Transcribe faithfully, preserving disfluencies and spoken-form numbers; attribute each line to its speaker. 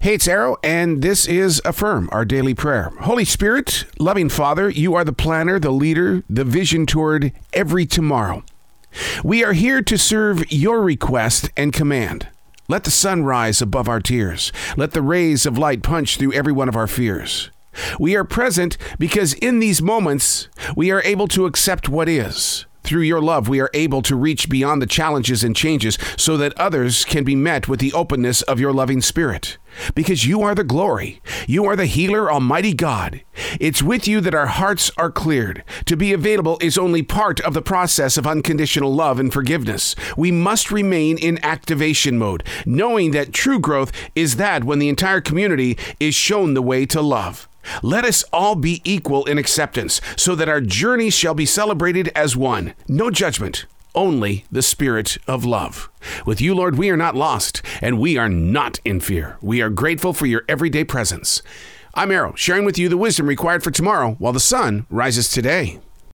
Speaker 1: Hey, it's Arrow, and this is Affirm, our daily prayer. Holy Spirit, loving Father, you are the planner, the leader, the vision toward every tomorrow. We are here to serve your request and command. Let the sun rise above our tears. Let the rays of light punch through every one of our fears. We are present because in these moments, we are able to accept what is. Through your love, we are able to reach beyond the challenges and changes so that others can be met with the openness of your loving spirit. Because you are the glory. You are the healer, Almighty God. It's with you that our hearts are cleared. To be available is only part of the process of unconditional love and forgiveness. We must remain in activation mode, knowing that true growth is that when the entire community is shown the way to love. Let us all be equal in acceptance, so that our journey shall be celebrated as one. No judgment, only the spirit of love. With you, Lord, we are not lost, and we are not in fear. We are grateful for your everyday presence. I'm Arrow, sharing with you the wisdom required for tomorrow while the sun rises today.